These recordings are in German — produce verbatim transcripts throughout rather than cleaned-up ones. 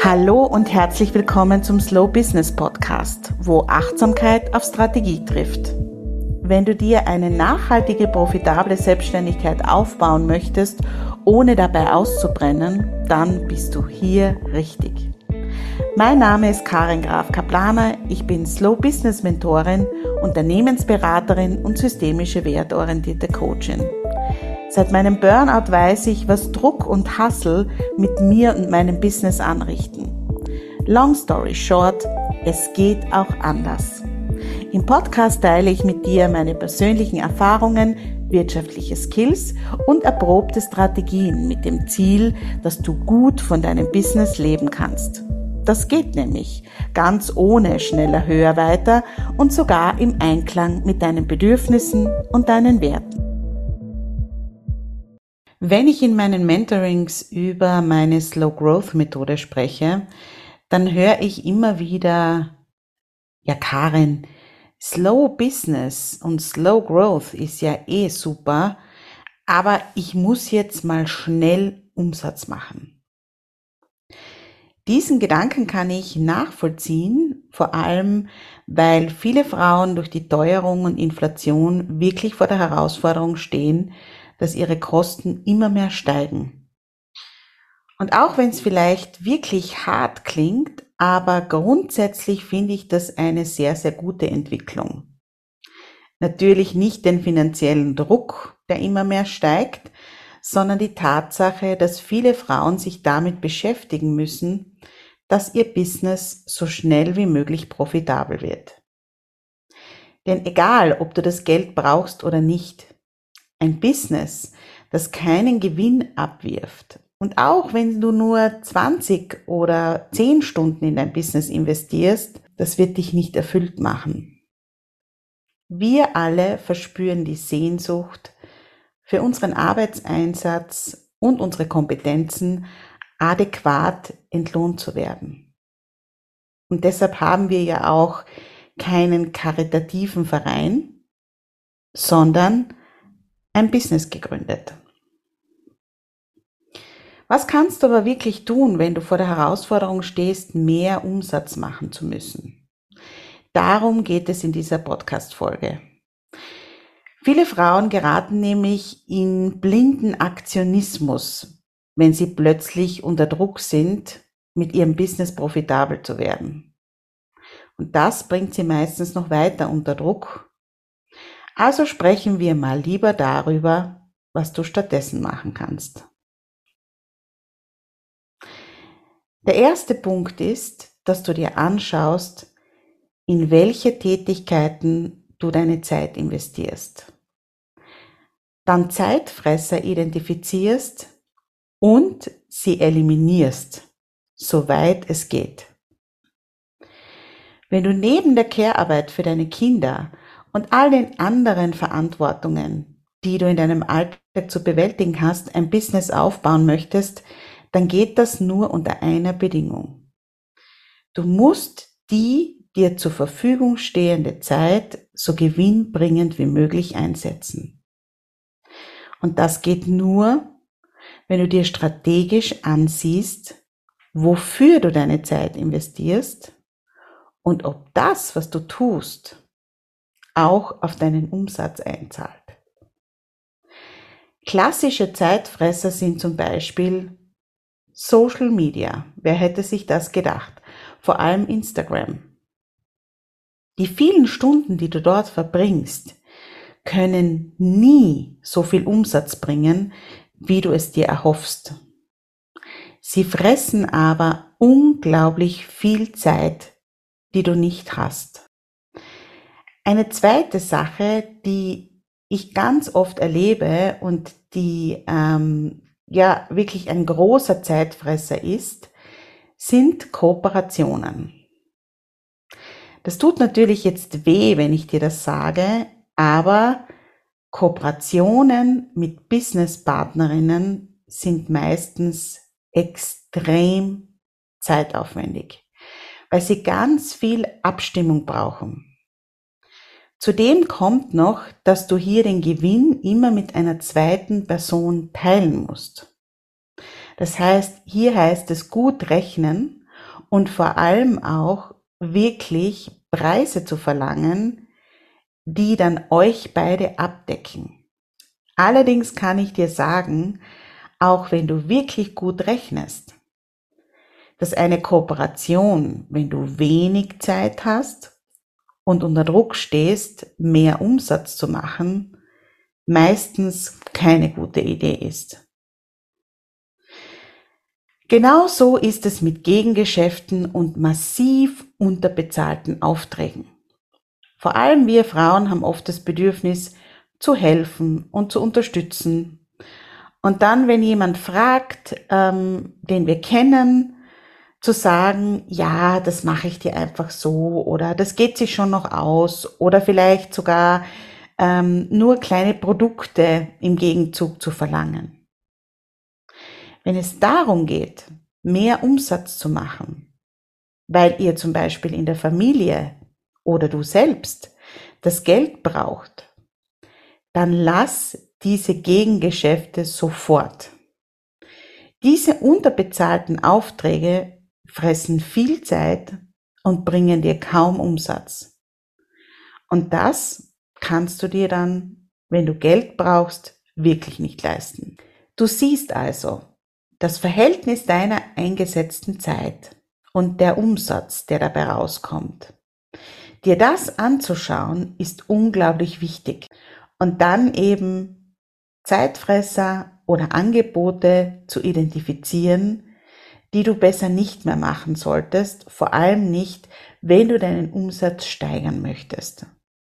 Hallo und herzlich willkommen zum Slow Business Podcast, wo Achtsamkeit auf Strategie trifft. Wenn du dir eine nachhaltige, profitable Selbstständigkeit aufbauen möchtest, ohne dabei auszubrennen, dann bist du hier richtig. Mein Name ist Karin Graf-Kaplaner, ich bin Slow Business Mentorin, Unternehmensberaterin und systemische wertorientierte Coachin. Seit meinem Burnout weiß ich, was Druck und Hustle mit mir und meinem Business anrichten. Long story short, es geht auch anders. Im Podcast teile ich mit dir meine persönlichen Erfahrungen, wirtschaftliche Skills und erprobte Strategien mit dem Ziel, dass du gut von deinem Business leben kannst. Das geht nämlich ganz ohne schneller, höher, weiter und sogar im Einklang mit deinen Bedürfnissen und deinen Werten. Wenn ich in meinen Mentorings über meine Slow Growth Methode spreche, dann höre ich immer wieder, ja Karin, Slow Business und Slow Growth ist ja eh super, aber ich muss jetzt mal schnell Umsatz machen. Diesen Gedanken kann ich nachvollziehen, vor allem, weil viele Frauen durch die Teuerung und Inflation wirklich vor der Herausforderung stehen, dass ihre Kosten immer mehr steigen. Und auch wenn es vielleicht wirklich hart klingt, aber grundsätzlich finde ich das eine sehr, sehr gute Entwicklung. Natürlich nicht den finanziellen Druck, der immer mehr steigt, sondern die Tatsache, dass viele Frauen sich damit beschäftigen müssen, dass ihr Business so schnell wie möglich profitabel wird. Denn egal, ob du das Geld brauchst oder nicht, ein Business, das keinen Gewinn abwirft und auch wenn du nur zwanzig oder zehn Stunden in dein Business investierst, das wird dich nicht erfüllt machen. Wir alle verspüren die Sehnsucht, für unseren Arbeitseinsatz und unsere Kompetenzen adäquat entlohnt zu werden. Und deshalb haben wir ja auch keinen karitativen Verein, sondern ein Business gegründet. Was kannst du aber wirklich tun, wenn du vor der Herausforderung stehst, mehr Umsatz machen zu müssen? Darum geht es in dieser Podcast-Folge. Viele Frauen geraten nämlich in blinden Aktionismus, wenn sie plötzlich unter Druck sind, mit ihrem Business profitabel zu werden. Und das bringt sie meistens noch weiter unter Druck. Also sprechen wir mal lieber darüber, was du stattdessen machen kannst. Der erste Punkt ist, dass du dir anschaust, in welche Tätigkeiten du deine Zeit investierst. Dann Zeitfresser identifizierst und sie eliminierst, soweit es geht. Wenn du neben der Care-Arbeit für deine Kinder und all den anderen Verantwortungen, die du in deinem Alltag zu bewältigen hast, ein Business aufbauen möchtest, dann geht das nur unter einer Bedingung. Du musst die dir zur Verfügung stehende Zeit so gewinnbringend wie möglich einsetzen. Und das geht nur, wenn du dir strategisch ansiehst, wofür du deine Zeit investierst und ob das, was du tust, auch auf deinen Umsatz einzahlt. Klassische Zeitfresser sind zum Beispiel Social Media. Wer hätte sich das gedacht? Vor allem Instagram. Die vielen Stunden, die du dort verbringst, können nie so viel Umsatz bringen, wie du es dir erhoffst. Sie fressen aber unglaublich viel Zeit, die du nicht hast. Eine zweite Sache, die ich ganz oft erlebe und die ähm, ja wirklich ein großer Zeitfresser ist, sind Kooperationen. Das tut natürlich jetzt weh, wenn ich dir das sage, aber Kooperationen mit Businesspartnerinnen sind meistens extrem zeitaufwendig, weil sie ganz viel Abstimmung brauchen. Zudem kommt noch, dass du hier den Gewinn immer mit einer zweiten Person teilen musst. Das heißt, hier heißt es gut rechnen und vor allem auch wirklich Preise zu verlangen, die dann euch beide abdecken. Allerdings kann ich dir sagen, auch wenn du wirklich gut rechnest, dass eine Kooperation, wenn du wenig Zeit hast und unter Druck stehst, mehr Umsatz zu machen, meistens keine gute Idee ist. Genauso ist es mit Gegengeschäften und massiv unterbezahlten Aufträgen. Vor allem wir Frauen haben oft das Bedürfnis, zu helfen und zu unterstützen. Und dann, wenn jemand fragt, ähm, den wir kennen, zu sagen, ja, das mache ich dir einfach so oder das geht sich schon noch aus oder vielleicht sogar ähm, nur kleine Produkte im Gegenzug zu verlangen. Wenn es darum geht, mehr Umsatz zu machen, weil ihr zum Beispiel in der Familie oder du selbst das Geld braucht, dann lass diese Gegengeschäfte sofort. Diese unterbezahlten Aufträge fressen viel Zeit und bringen dir kaum Umsatz. Und das kannst du dir dann, wenn du Geld brauchst, wirklich nicht leisten. Du siehst also, das Verhältnis deiner eingesetzten Zeit und der Umsatz, der dabei rauskommt. Dir das anzuschauen, ist unglaublich wichtig. Und dann eben Zeitfresser oder Angebote zu identifizieren, die du besser nicht mehr machen solltest, vor allem nicht, wenn du deinen Umsatz steigern möchtest.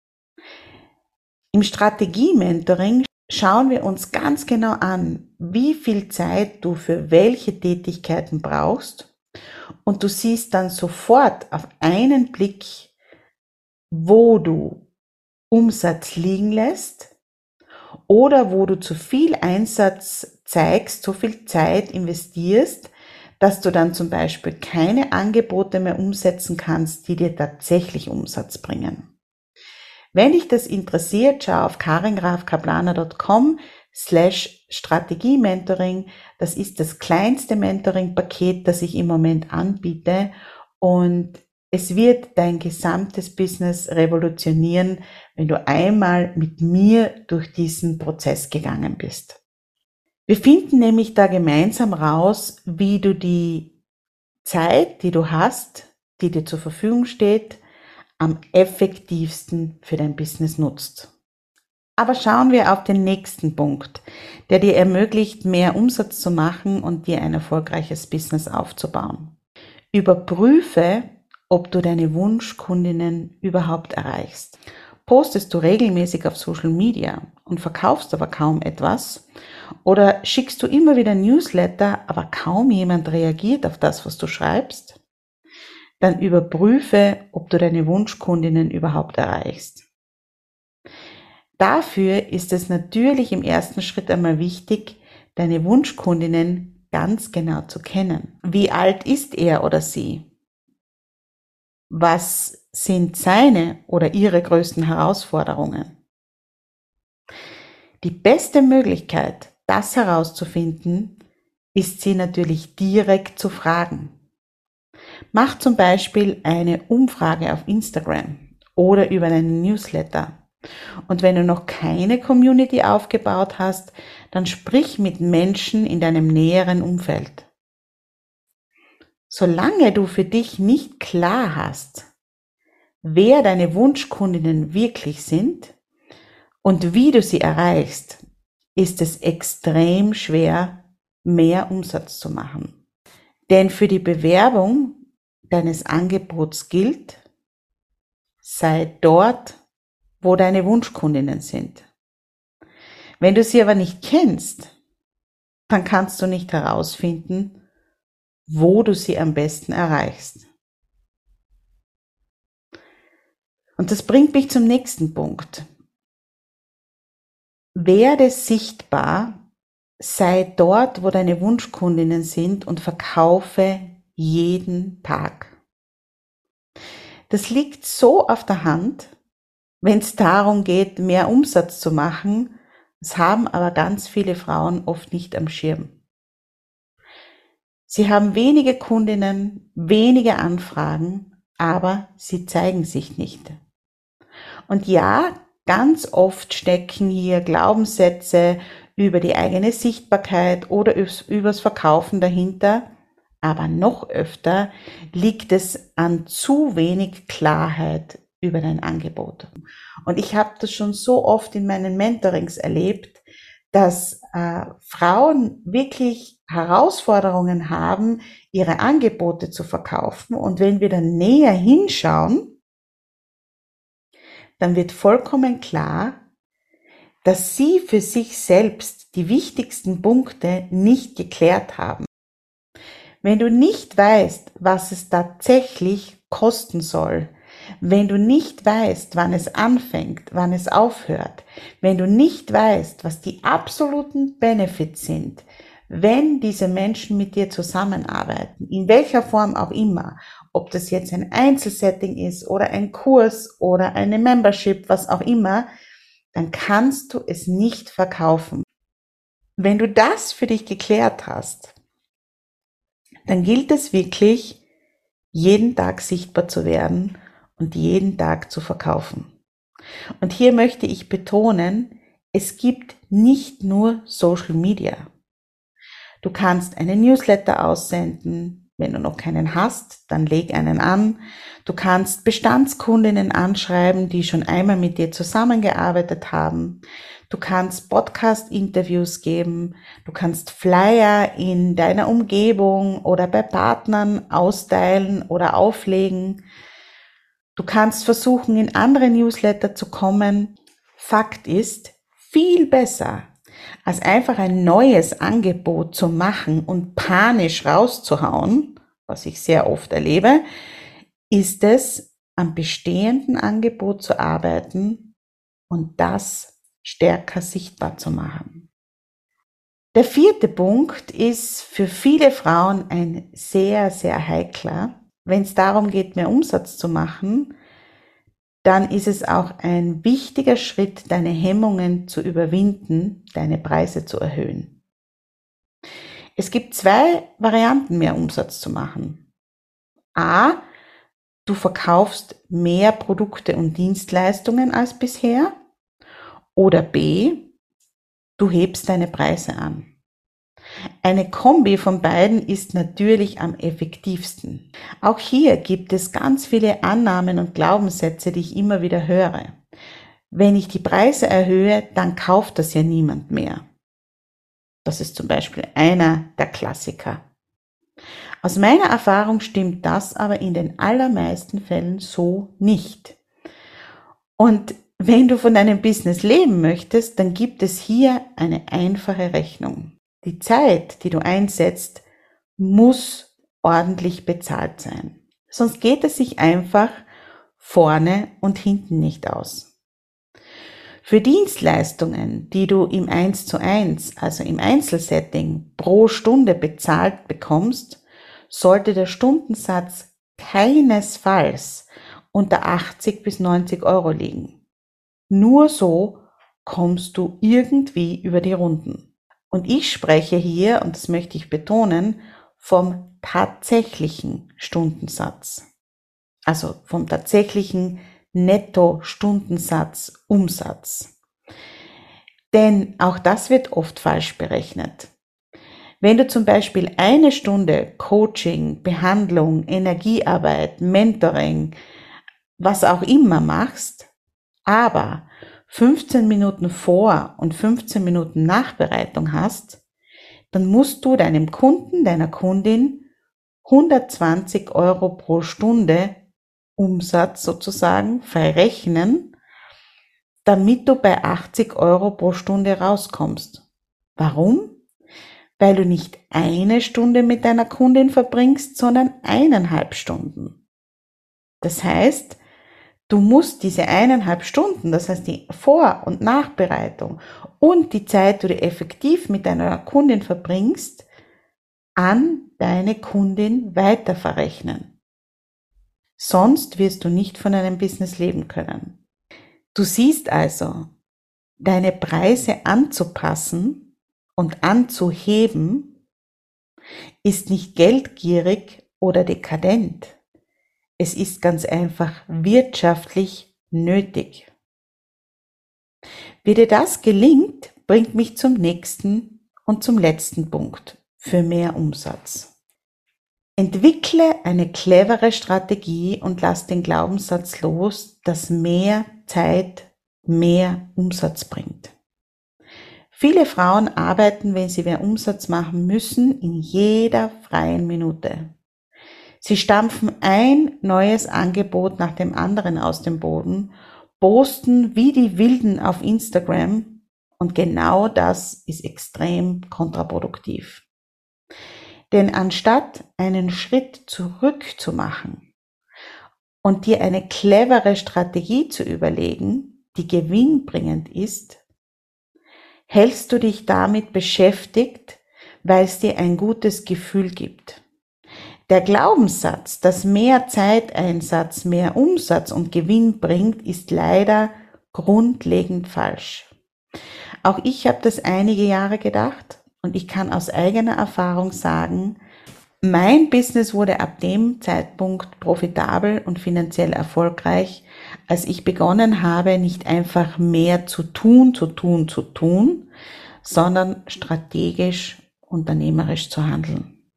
Im Strategie-Mentoring schauen wir uns ganz genau an, wie viel Zeit du für welche Tätigkeiten brauchst und du siehst dann sofort auf einen Blick, wo du Umsatz liegen lässt oder wo du zu viel Einsatz zeigst, so viel Zeit investierst, dass du dann zum Beispiel keine Angebote mehr umsetzen kannst, die dir tatsächlich Umsatz bringen. Wenn dich das interessiert, schau auf karingrafkaplaner punkt com slash Strategie-Mentoring. Das ist das kleinste Mentoring-Paket, das ich im Moment anbiete und es wird dein gesamtes Business revolutionieren, wenn du einmal mit mir durch diesen Prozess gegangen bist. Wir finden nämlich da gemeinsam raus, wie du die Zeit, die du hast, die dir zur Verfügung steht, am effektivsten für dein Business nutzt. Aber schauen wir auf den nächsten Punkt, der dir ermöglicht, mehr Umsatz zu machen und dir ein erfolgreiches Business aufzubauen. Überprüfe, ob du deine Wunschkundinnen überhaupt erreichst. Postest du regelmäßig auf Social Media und verkaufst aber kaum etwas? Oder schickst du immer wieder Newsletter, aber kaum jemand reagiert auf das, was du schreibst? Dann überprüfe, ob du deine Wunschkundinnen überhaupt erreichst. Dafür ist es natürlich im ersten Schritt einmal wichtig, deine Wunschkundinnen ganz genau zu kennen. Wie alt ist er oder sie? Was sind seine oder ihre größten Herausforderungen? Die beste Möglichkeit, das herauszufinden, ist sie natürlich direkt zu fragen. Mach zum Beispiel eine Umfrage auf Instagram oder über einen Newsletter. Und wenn du noch keine Community aufgebaut hast, dann sprich mit Menschen in deinem näheren Umfeld. Solange du für dich nicht klar hast, wer deine Wunschkundinnen wirklich sind und wie du sie erreichst, ist es extrem schwer, mehr Umsatz zu machen. Denn für die Bewerbung deines Angebots gilt, sei dort, wo deine Wunschkundinnen sind. Wenn du sie aber nicht kennst, dann kannst du nicht herausfinden, wo du sie am besten erreichst. Und das bringt mich zum nächsten Punkt. Werde sichtbar, sei dort, wo deine Wunschkundinnen sind und verkaufe jeden Tag. Das liegt so auf der Hand, wenn es darum geht, mehr Umsatz zu machen. Das haben aber ganz viele Frauen oft nicht am Schirm. Sie haben wenige Kundinnen, wenige Anfragen, aber sie zeigen sich nicht. Und ja, ganz oft stecken hier Glaubenssätze über die eigene Sichtbarkeit oder übers Verkaufen dahinter, aber noch öfter liegt es an zu wenig Klarheit über dein Angebot. Und ich habe das schon so oft in meinen Mentorings erlebt, dass äh, Frauen wirklich Herausforderungen haben, ihre Angebote zu verkaufen. Und wenn wir dann näher hinschauen, dann wird vollkommen klar, dass sie für sich selbst die wichtigsten Punkte nicht geklärt haben. Wenn du nicht weißt, was es tatsächlich kosten soll, wenn du nicht weißt, wann es anfängt, wann es aufhört, wenn du nicht weißt, was die absoluten Benefits sind, wenn diese Menschen mit dir zusammenarbeiten, in welcher Form auch immer, ob das jetzt ein Einzelsetting ist oder ein Kurs oder eine Membership, was auch immer, dann kannst du es nicht verkaufen. Wenn du das für dich geklärt hast, dann gilt es wirklich, jeden Tag sichtbar zu werden und jeden Tag zu verkaufen. Und hier möchte ich betonen, es gibt nicht nur Social Media. Du kannst einen Newsletter aussenden. Wenn du noch keinen hast, dann leg einen an. Du kannst Bestandskundinnen anschreiben, die schon einmal mit dir zusammengearbeitet haben. Du kannst Podcast-Interviews geben. Du kannst Flyer in deiner Umgebung oder bei Partnern austeilen oder auflegen. Du kannst versuchen, in andere Newsletter zu kommen. Fakt ist, viel besser als einfach ein neues Angebot zu machen und panisch rauszuhauen, was ich sehr oft erlebe, ist es, am bestehenden Angebot zu arbeiten und das stärker sichtbar zu machen. Der vierte Punkt ist für viele Frauen ein sehr, sehr heikler. Wenn es darum geht, mehr Umsatz zu machen, dann ist es auch ein wichtiger Schritt, deine Hemmungen zu überwinden, deine Preise zu erhöhen. Es gibt zwei Varianten, mehr Umsatz zu machen. A, du verkaufst mehr Produkte und Dienstleistungen als bisher. Oder B, du hebst deine Preise an. Eine Kombi von beiden ist natürlich am effektivsten. Auch hier gibt es ganz viele Annahmen und Glaubenssätze, die ich immer wieder höre. Wenn ich die Preise erhöhe, dann kauft das ja niemand mehr. Das ist zum Beispiel einer der Klassiker. Aus meiner Erfahrung stimmt das aber in den allermeisten Fällen so nicht. Und wenn du von deinem Business leben möchtest, dann gibt es hier eine einfache Rechnung. Die Zeit, die du einsetzt, muss ordentlich bezahlt sein. Sonst geht es sich einfach vorne und hinten nicht aus. Für Dienstleistungen, die du im eins zu eins, also im Einzelsetting, pro Stunde bezahlt bekommst, sollte der Stundensatz keinesfalls unter achtzig bis neunzig Euro liegen. Nur so kommst du irgendwie über die Runden. Und ich spreche hier, und das möchte ich betonen, vom tatsächlichen Stundensatz. Also vom tatsächlichen Netto-Stundensatz Umsatz. Denn auch das wird oft falsch berechnet. Wenn du zum Beispiel eine Stunde Coaching, Behandlung, Energiearbeit, Mentoring, was auch immer machst, aber fünfzehn Minuten Vor- und fünfzehn Minuten Nachbereitung hast, dann musst du deinem Kunden, deiner Kundin hundertzwanzig Euro pro Stunde Umsatz sozusagen verrechnen, damit du bei achtzig Euro pro Stunde rauskommst. Warum? Weil du nicht eine Stunde mit deiner Kundin verbringst, sondern eineinhalb Stunden. Das heißt, du musst diese eineinhalb Stunden, das heißt die Vor- und Nachbereitung und die Zeit, die du effektiv mit deiner Kundin verbringst, an deine Kundin weiterverrechnen. Sonst wirst du nicht von deinem Business leben können. Du siehst also, deine Preise anzupassen und anzuheben ist nicht geldgierig oder dekadent. Es ist ganz einfach wirtschaftlich nötig. Wie dir das gelingt, bringt mich zum nächsten und zum letzten Punkt für mehr Umsatz. Entwickle eine clevere Strategie und lass den Glaubenssatz los, dass mehr Zeit mehr Umsatz bringt. Viele Frauen arbeiten, wenn sie mehr Umsatz machen müssen, in jeder freien Minute. Sie stampfen ein neues Angebot nach dem anderen aus dem Boden, posten wie die Wilden auf Instagram und genau das ist extrem kontraproduktiv. Denn anstatt einen Schritt zurück zu machen und dir eine clevere Strategie zu überlegen, die gewinnbringend ist, hältst du dich damit beschäftigt, weil es dir ein gutes Gefühl gibt. Der Glaubenssatz, dass mehr Zeiteinsatz mehr Umsatz und Gewinn bringt, ist leider grundlegend falsch. Auch ich habe das einige Jahre gedacht und ich kann aus eigener Erfahrung sagen, mein Business wurde ab dem Zeitpunkt profitabel und finanziell erfolgreich, als ich begonnen habe, nicht einfach mehr zu tun, zu tun, zu tun, sondern strategisch, unternehmerisch zu handeln.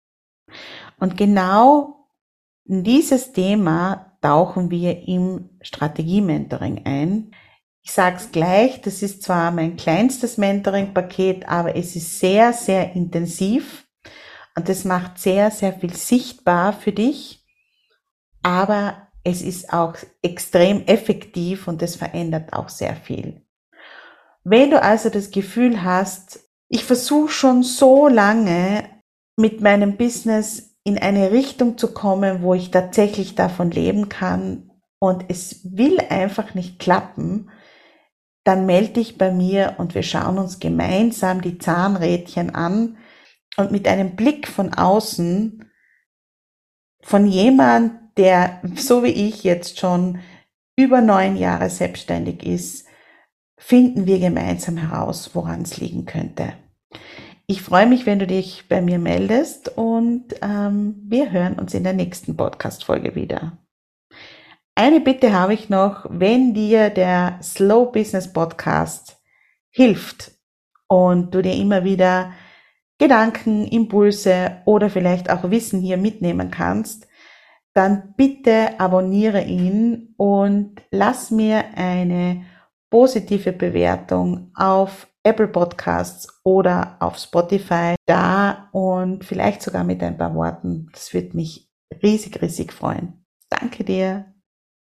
Und genau in dieses Thema tauchen wir im Strategie-Mentoring ein. Ich sage es gleich, das ist zwar mein kleinstes Mentoring-Paket, aber es ist sehr, sehr intensiv. Und das macht sehr, sehr viel sichtbar für dich, aber es ist auch extrem effektiv und es verändert auch sehr viel. Wenn du also das Gefühl hast, ich versuche schon so lange mit meinem Business in eine Richtung zu kommen, wo ich tatsächlich davon leben kann und es will einfach nicht klappen, dann melde dich bei mir und wir schauen uns gemeinsam die Zahnrädchen an. Und mit einem Blick von außen, von jemand, der so wie ich jetzt schon über neun Jahre selbstständig ist, finden wir gemeinsam heraus, woran es liegen könnte. Ich freue mich, wenn du dich bei mir meldest und ähm, wir hören uns in der nächsten Podcast-Folge wieder. Eine Bitte habe ich noch, wenn dir der Slow Business Podcast hilft und du dir immer wieder Gedanken, Impulse oder vielleicht auch Wissen hier mitnehmen kannst, dann bitte abonniere ihn und lass mir eine positive Bewertung auf Apple Podcasts oder auf Spotify da und vielleicht sogar mit ein paar Worten. Das würde mich riesig, riesig freuen. Danke dir.